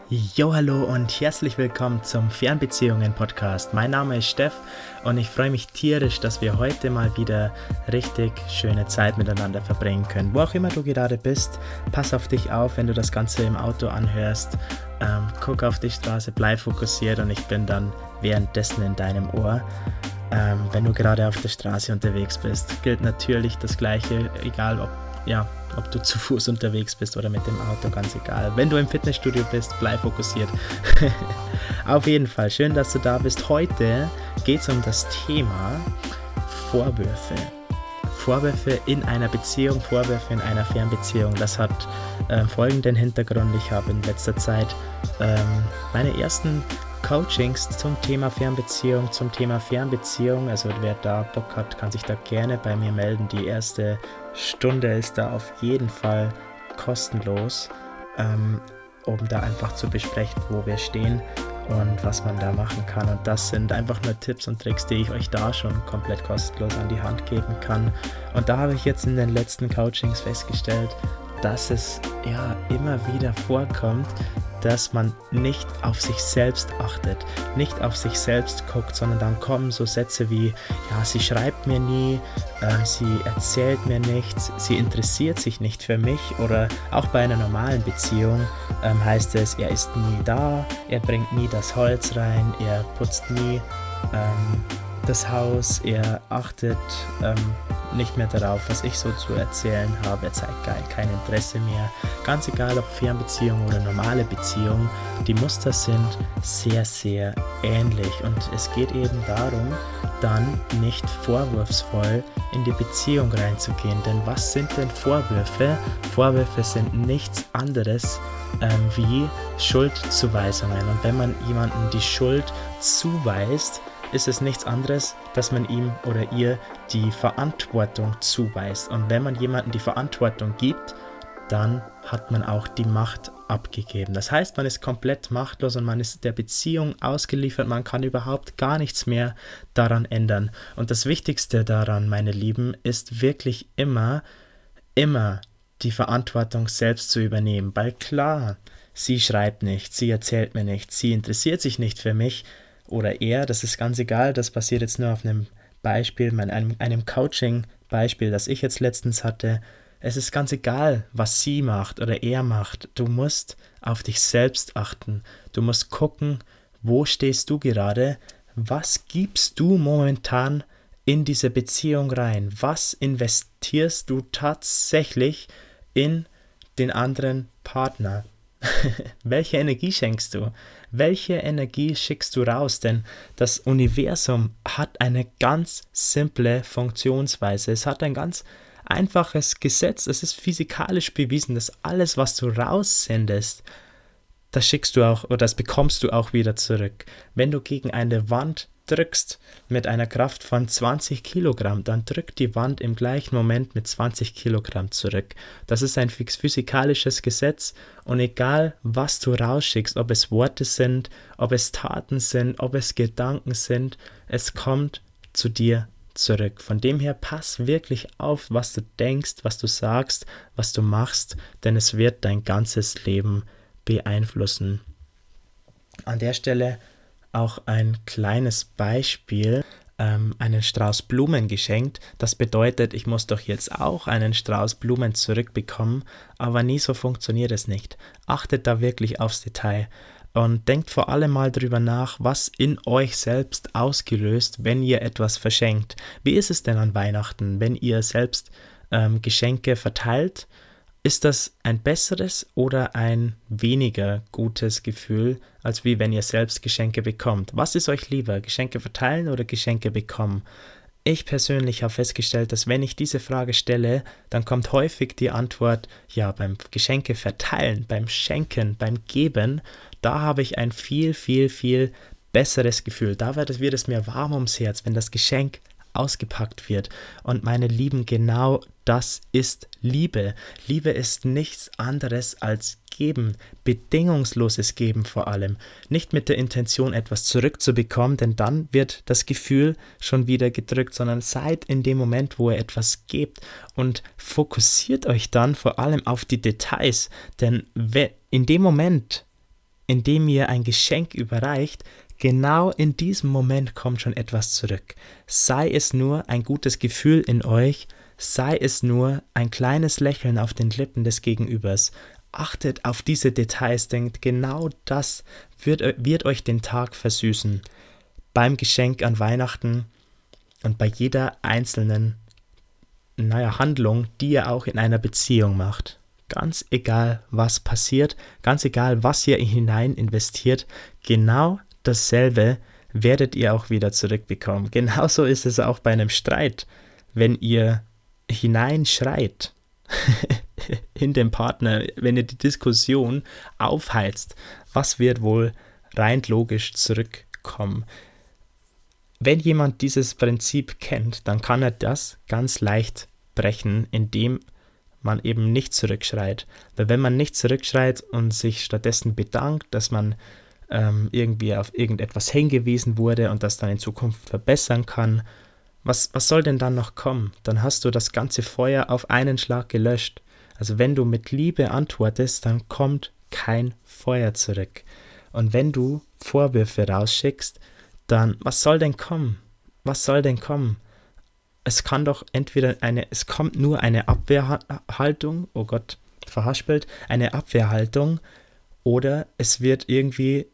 Jo, hallo und herzlich willkommen zum Fernbeziehungen-Podcast. Mein Name ist Steff und ich freue mich tierisch, dass wir heute mal wieder richtig schöne Zeit miteinander verbringen können. Wo auch immer du gerade bist, pass auf dich auf, wenn du das Ganze im Auto anhörst. Guck auf die Straße, bleib fokussiert und ich bin dann währenddessen in deinem Ohr. Wenn du gerade auf der Straße unterwegs bist, gilt natürlich das Gleiche, egal ob du zu Fuß unterwegs bist oder mit dem Auto, ganz egal. Wenn du im Fitnessstudio bist, bleib fokussiert. Auf jeden Fall, schön, dass du da bist. Heute geht es um das Thema Vorwürfe. Vorwürfe in einer Beziehung, Vorwürfe in einer Fernbeziehung. Das hat folgenden Hintergrund. Ich habe in letzter Zeit meine ersten Coachings zum Thema Fernbeziehung, also wer da Bock hat, kann sich da gerne bei mir melden. Die erste Stunde ist da auf jeden Fall kostenlos, um da einfach zu besprechen, wo wir stehen und was man da machen kann. Und das sind einfach nur Tipps und Tricks, die ich euch da schon komplett kostenlos an die Hand geben kann. Und da habe ich jetzt in den letzten Coachings festgestellt, dass es immer wieder vorkommt, dass man nicht auf sich selbst achtet, nicht auf sich selbst guckt, sondern dann kommen so Sätze wie, sie schreibt mir nie, sie erzählt mir nichts, sie interessiert sich nicht für mich, oder auch bei einer normalen Beziehung heißt es, er ist nie da, er bringt nie das Holz rein, er putzt nie das Haus, er achtet nicht mehr darauf, was ich so zu erzählen habe, er zeigt kein Interesse mehr. Ganz egal, ob Fernbeziehung oder normale Beziehung, die Muster sind sehr, sehr ähnlich und es geht eben darum, dann nicht vorwurfsvoll in die Beziehung reinzugehen. Denn was sind denn Vorwürfe? Vorwürfe sind nichts anderes wie Schuldzuweisungen. Und wenn man jemandem die Schuld zuweist, ist es nichts anderes, dass man ihm oder ihr die Verantwortung zuweist. Und wenn man jemandem die Verantwortung gibt, dann hat man auch die Macht abgegeben. Das heißt, man ist komplett machtlos und man ist der Beziehung ausgeliefert. Man kann überhaupt gar nichts mehr daran ändern. Und das Wichtigste daran, meine Lieben, ist wirklich immer die Verantwortung selbst zu übernehmen. Weil klar, sie schreibt nicht, sie erzählt mir nichts, sie interessiert sich nicht für mich, oder er, das ist ganz egal, das passiert jetzt nur auf einem Beispiel, einem Coaching-Beispiel, das ich jetzt letztens hatte. Es ist ganz egal, was sie macht oder er macht. Du musst auf dich selbst achten. Du musst gucken, wo stehst du gerade, was gibst du momentan in diese Beziehung rein, was investierst du tatsächlich in den anderen Partner. Welche Energie schenkst du? Welche Energie schickst du raus? Denn das Universum hat eine ganz simple Funktionsweise. Es hat ein ganz einfaches Gesetz. Es ist physikalisch bewiesen, dass alles, was du raussendest, das schickst du auch oder das bekommst du auch wieder zurück. Wenn du gegen eine Wand drückst mit einer Kraft von 20 Kilogramm, dann drückt die Wand im gleichen Moment mit 20 Kilogramm zurück. Das ist ein physikalisches Gesetz und egal, was du rausschickst, ob es Worte sind, ob es Taten sind, ob es Gedanken sind, es kommt zu dir zurück. Von dem her, pass wirklich auf, was du denkst, was du sagst, was du machst, denn es wird dein ganzes Leben beeinflussen. An der Stelle auch ein kleines Beispiel, einen Strauß Blumen geschenkt. Das bedeutet, ich muss doch jetzt auch einen Strauß Blumen zurückbekommen, aber nie so funktioniert es nicht. Achtet da wirklich aufs Detail und denkt vor allem mal drüber nach, was in euch selbst ausgelöst, wenn ihr etwas verschenkt. Wie ist es denn an Weihnachten, wenn ihr selbst Geschenke verteilt? Ist das ein besseres oder ein weniger gutes Gefühl, als wie wenn ihr selbst Geschenke bekommt? Was ist euch lieber, Geschenke verteilen oder Geschenke bekommen? Ich persönlich habe festgestellt, dass wenn ich diese Frage stelle, dann kommt häufig die Antwort, beim Geschenke verteilen, beim Schenken, beim Geben, da habe ich ein viel, viel, viel besseres Gefühl. Da wird es mir warm ums Herz, wenn das Geschenk ausgepackt wird. Und meine Lieben, genau das ist Liebe. Liebe ist nichts anderes als Geben, bedingungsloses Geben vor allem. Nicht mit der Intention, etwas zurückzubekommen, denn dann wird das Gefühl schon wieder gedrückt, sondern seid in dem Moment, wo ihr etwas gebt und fokussiert euch dann vor allem auf die Details, denn in dem Moment, indem ihr ein Geschenk überreicht, genau in diesem Moment kommt schon etwas zurück. Sei es nur ein gutes Gefühl in euch, sei es nur ein kleines Lächeln auf den Lippen des Gegenübers. Achtet auf diese Details, denkt, genau das wird euch den Tag versüßen. Beim Geschenk an Weihnachten und bei jeder einzelnen Handlung, die ihr auch in einer Beziehung macht. Ganz egal, was passiert, ganz egal, was ihr hinein investiert, genau dasselbe werdet ihr auch wieder zurückbekommen. Genauso ist es auch bei einem Streit. Wenn ihr hineinschreit in den Partner, wenn ihr die Diskussion aufheizt, was wird wohl rein logisch zurückkommen? Wenn jemand dieses Prinzip kennt, dann kann er das ganz leicht brechen, indem man eben nicht zurückschreit. Weil wenn man nicht zurückschreit und sich stattdessen bedankt, dass man irgendwie auf irgendetwas hingewiesen wurde und das dann in Zukunft verbessern kann, was soll denn dann noch kommen? Dann hast du das ganze Feuer auf einen Schlag gelöscht. Also wenn du mit Liebe antwortest, dann kommt kein Feuer zurück. Und wenn du Vorwürfe rausschickst, dann, was soll denn kommen? Was soll denn kommen? Es kann doch es kommt nur eine Abwehrhaltung, oh Gott, verhaspelt, eine Abwehrhaltung, oder es wird irgendwie,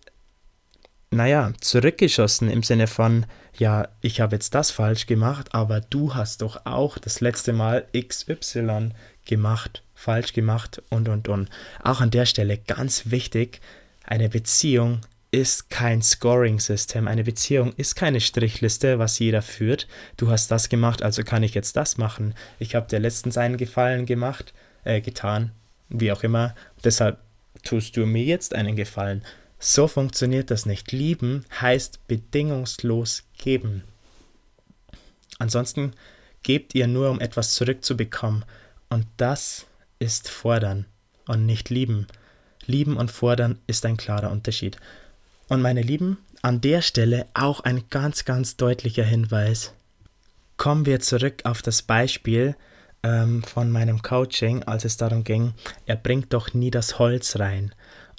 zurückgeschossen im Sinne von, ja, ich habe jetzt das falsch gemacht, aber du hast doch auch das letzte Mal XY falsch gemacht und. Auch an der Stelle ganz wichtig, eine Beziehung ist kein Scoring-System. Eine Beziehung ist keine Strichliste, was jeder führt. Du hast das gemacht, also kann ich jetzt das machen. Ich habe dir letztens einen Gefallen getan, wie auch immer. Deshalb tust du mir jetzt einen Gefallen. So funktioniert das nicht. Lieben heißt bedingungslos geben. Ansonsten gebt ihr nur, um etwas zurückzubekommen. Und das ist fordern und nicht lieben. Lieben und fordern ist ein klarer Unterschied. Und meine Lieben, an der Stelle auch ein ganz, ganz deutlicher Hinweis. Kommen wir zurück auf das Beispiel von meinem Coaching, als es darum ging, er bringt doch nie das Holz rein.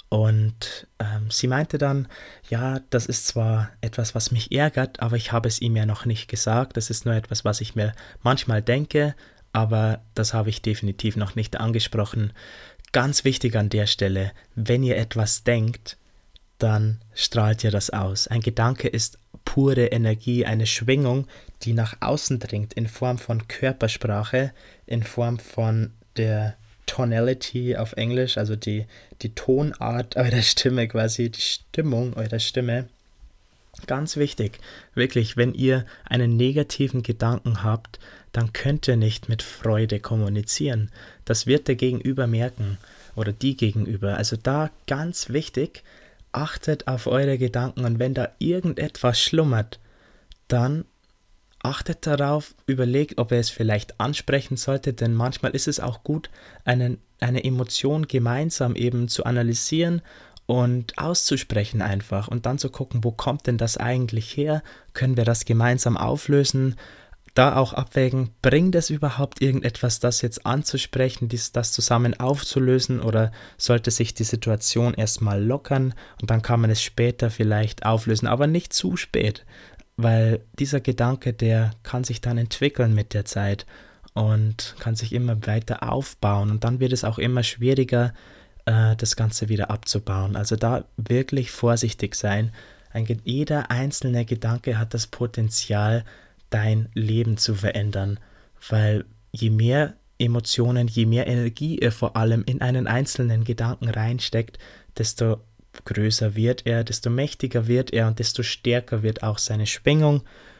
Und sie meinte dann, ja, das ist zwar etwas, was mich ärgert, aber ich habe es ihm ja noch nicht gesagt. Das ist nur etwas, was ich mir manchmal denke, aber das habe ich definitiv noch nicht angesprochen. Ganz wichtig an der Stelle, wenn ihr etwas denkt, dann strahlt ihr das aus. Ein Gedanke ist pure Energie, eine Schwingung, die nach außen dringt in Form von Körpersprache, in Form von der Tonality auf Englisch, also die Tonart eurer Stimme quasi, die Stimmung eurer Stimme. Ganz wichtig, wirklich, wenn ihr einen negativen Gedanken habt, dann könnt ihr nicht mit Freude kommunizieren. Das wird der Gegenüber merken oder die Gegenüber. Also da ganz wichtig, achtet auf eure Gedanken und wenn da irgendetwas schlummert, dann achtet darauf, überlegt, ob ihr es vielleicht ansprechen solltet, denn manchmal ist es auch gut, eine Emotion gemeinsam eben zu analysieren und auszusprechen einfach und dann zu gucken, wo kommt denn das eigentlich her? Können wir das gemeinsam auflösen? Da auch abwägen, bringt es überhaupt irgendetwas, das jetzt anzusprechen, das zusammen aufzulösen oder sollte sich die Situation erstmal lockern und dann kann man es später vielleicht auflösen, aber nicht zu spät, weil dieser Gedanke, der kann sich dann entwickeln mit der Zeit und kann sich immer weiter aufbauen und dann wird es auch immer schwieriger, das Ganze wieder abzubauen. Also da wirklich vorsichtig sein. Jeder einzelne Gedanke hat das Potenzial, dein Leben zu verändern, weil je mehr Emotionen, je mehr Energie ihr vor allem in einen einzelnen Gedanken reinsteckt, desto größer wird er, desto mächtiger wird er und desto stärker wird auch seine Schwingung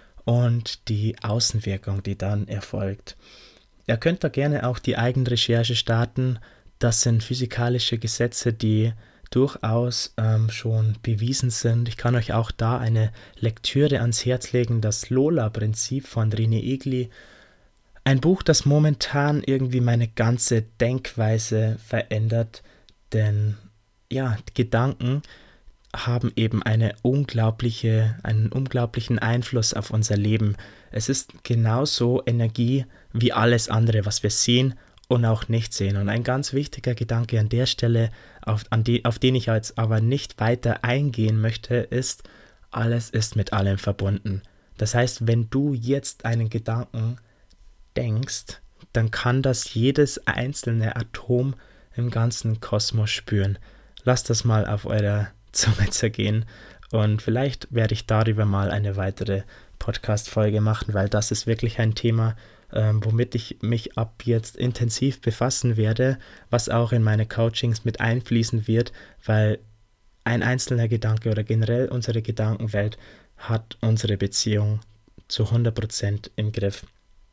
und die Außenwirkung, die dann erfolgt. Ihr könnt da gerne auch die Eigenrecherche starten. Das sind physikalische Gesetze, die durchaus schon bewiesen sind. Ich kann euch auch da eine Lektüre ans Herz legen, das Lola-Prinzip von René Egli. Ein Buch, das momentan irgendwie meine ganze Denkweise verändert, denn ja, Gedanken haben eben einen unglaublichen Einfluss auf unser Leben. Es ist genauso Energie wie alles andere, was wir sehen und auch nicht sehen. Und ein ganz wichtiger Gedanke an der Stelle, auf den ich jetzt aber nicht weiter eingehen möchte, ist, alles ist mit allem verbunden. Das heißt, wenn du jetzt einen Gedanken denkst, dann kann das jedes einzelne Atom im ganzen Kosmos spüren. Lasst das mal auf eurer Zunge zergehen und vielleicht werde ich darüber mal eine weitere Podcast-Folge machen, weil das ist wirklich ein Thema, womit ich mich ab jetzt intensiv befassen werde, was auch in meine Coachings mit einfließen wird, weil ein einzelner Gedanke oder generell unsere Gedankenwelt hat unsere Beziehung zu 100% im Griff.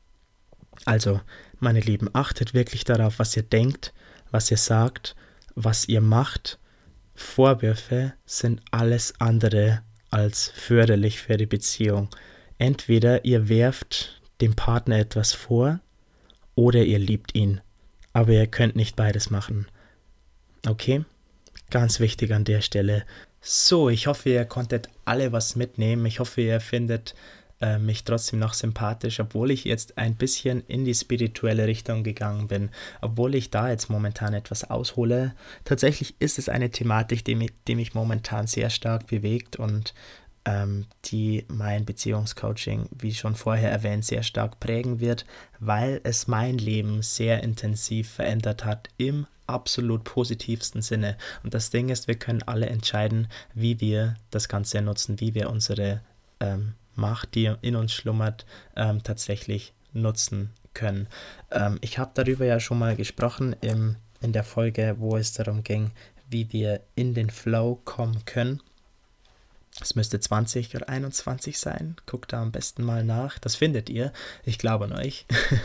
Also, meine Lieben, achtet wirklich darauf, was ihr denkt, was ihr sagt, was ihr macht. Vorwürfe sind alles andere als förderlich für die Beziehung. Entweder ihr werft dem Partner etwas vor oder ihr liebt ihn. Aber ihr könnt nicht beides machen. Okay? Ganz wichtig an der Stelle. So, ich hoffe, ihr konntet alle was mitnehmen. Ich hoffe, ihr findet mich trotzdem noch sympathisch, obwohl ich jetzt ein bisschen in die spirituelle Richtung gegangen bin, obwohl ich da jetzt momentan etwas aushole. Tatsächlich ist es eine Thematik, die mich momentan sehr stark bewegt und die mein Beziehungscoaching, wie schon vorher erwähnt, sehr stark prägen wird, weil es mein Leben sehr intensiv verändert hat im absolut positivsten Sinne. Und das Ding ist, wir können alle entscheiden, wie wir das Ganze nutzen, wie wir unsere Macht, die in uns schlummert, tatsächlich nutzen können. Ich habe darüber ja schon mal gesprochen in der Folge, wo es darum ging, wie wir in den Flow kommen können. Es müsste 20 oder 21 sein. Guckt da am besten mal nach. Das findet ihr. Ich glaube an euch.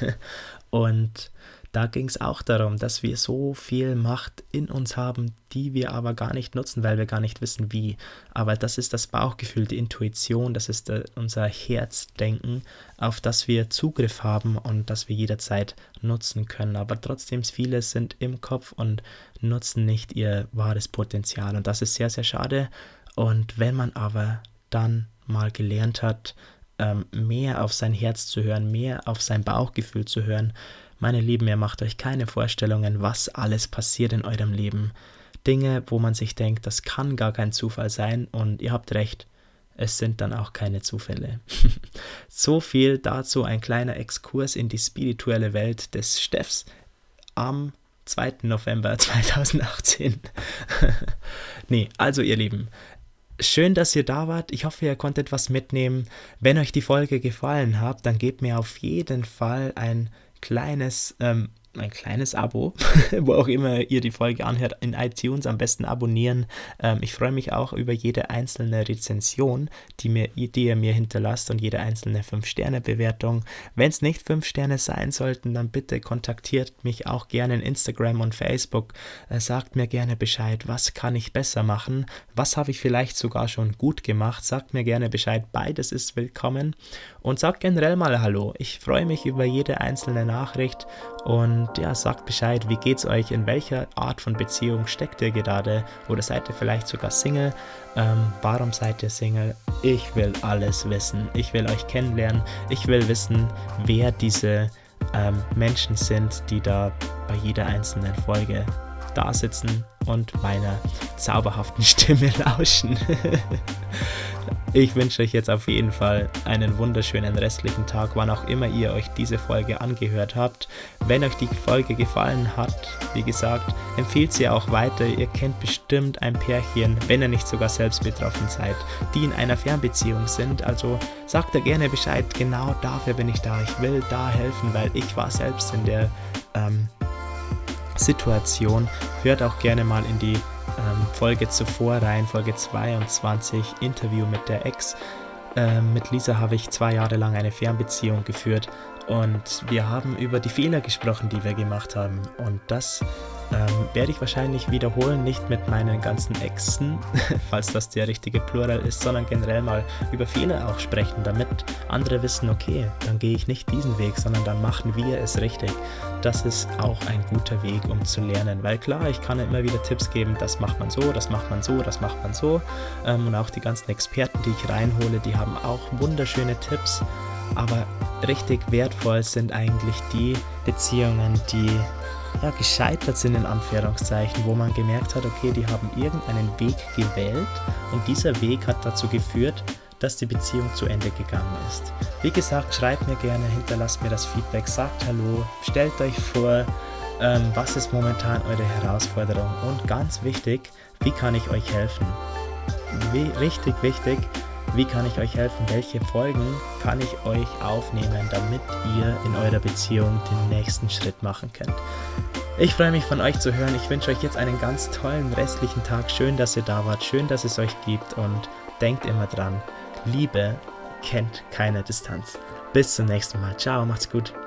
Und da ging es auch darum, dass wir so viel Macht in uns haben, die wir aber gar nicht nutzen, weil wir gar nicht wissen, wie. Aber das ist das Bauchgefühl, die Intuition, das ist unser Herzdenken, auf das wir Zugriff haben und das wir jederzeit nutzen können. Aber trotzdem, viele sind im Kopf und nutzen nicht ihr wahres Potenzial. Und das ist sehr, sehr schade. Und wenn man aber dann mal gelernt hat, mehr auf sein Herz zu hören, mehr auf sein Bauchgefühl zu hören, meine Lieben, ihr macht euch keine Vorstellungen, was alles passiert in eurem Leben. Dinge, wo man sich denkt, das kann gar kein Zufall sein und ihr habt recht, es sind dann auch keine Zufälle. So viel dazu, ein kleiner Exkurs in die spirituelle Welt des Steffs am 2. November 2018. Nee, also ihr Lieben, schön, dass ihr da wart. Ich hoffe, ihr konntet was mitnehmen. Wenn euch die Folge gefallen hat, dann gebt mir auf jeden Fall ein kleines Abo, wo auch immer ihr die Folge anhört, in iTunes am besten abonnieren. Ich freue mich auch über jede einzelne Rezension, die ihr mir hinterlasst und jede einzelne 5-Sterne-Bewertung. Wenn es nicht 5 Sterne sein sollten, dann bitte kontaktiert mich auch gerne in Instagram und Facebook. Sagt mir gerne Bescheid, was kann ich besser machen, was habe ich vielleicht sogar schon gut gemacht. Sagt mir gerne Bescheid, beides ist willkommen und sagt generell mal Hallo. Ich freue mich über jede einzelne Nachricht und ja, sagt Bescheid, wie geht's euch, in welcher Art von Beziehung steckt ihr gerade oder seid ihr vielleicht sogar Single, warum seid ihr Single? Ich will alles wissen, ich will euch kennenlernen, ich will wissen, wer diese Menschen sind, die da bei jeder einzelnen Folge da sitzen und meiner zauberhaften Stimme lauschen. Ich wünsche euch jetzt auf jeden Fall einen wunderschönen restlichen Tag, wann auch immer ihr euch diese Folge angehört habt. Wenn euch die Folge gefallen hat, wie gesagt, empfehlt sie auch weiter. Ihr kennt bestimmt ein Pärchen, wenn ihr nicht sogar selbst betroffen seid, die in einer Fernbeziehung sind. Also sagt da gerne Bescheid, genau dafür bin ich da. Ich will da helfen, weil ich war selbst in der Situation. Hört auch gerne mal in die Folge zuvor rein, Folge 22, Interview mit der Ex. Mit Lisa habe ich 2 Jahre lang eine Fernbeziehung geführt und wir haben über die Fehler gesprochen, die wir gemacht haben. Und das werde ich wahrscheinlich wiederholen, nicht mit meinen ganzen Exen, falls das der richtige Plural ist, sondern generell mal über Fehler auch sprechen, damit andere wissen, okay, dann gehe ich nicht diesen Weg, sondern dann machen wir es richtig. Das ist auch ein guter Weg, um zu lernen, weil klar, ich kann immer wieder Tipps geben, das macht man so, das macht man so, das macht man so, und auch die ganzen Experten, die ich reinhole, die haben auch wunderschöne Tipps, aber richtig wertvoll sind eigentlich die Beziehungen, die gescheitert sind, in Anführungszeichen, wo man gemerkt hat, okay, die haben irgendeinen Weg gewählt und dieser Weg hat dazu geführt, dass die Beziehung zu Ende gegangen ist. Wie gesagt, schreibt mir gerne, hinterlasst mir das Feedback, sagt Hallo, stellt euch vor, was ist momentan eure Herausforderung und ganz wichtig, wie kann ich euch helfen? Richtig wichtig, wie kann ich euch helfen? Welche Folgen kann ich euch aufnehmen, damit ihr in eurer Beziehung den nächsten Schritt machen könnt? Ich freue mich von euch zu hören. Ich wünsche euch jetzt einen ganz tollen restlichen Tag. Schön, dass ihr da wart. Schön, dass es euch gibt. Und denkt immer dran, Liebe kennt keine Distanz. Bis zum nächsten Mal. Ciao, macht's gut.